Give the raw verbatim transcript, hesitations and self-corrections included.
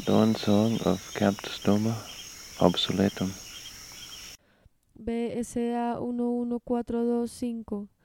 Dawn Song of Camped Stoma Obsoletum. B S A uno uno cuatro dos cinco.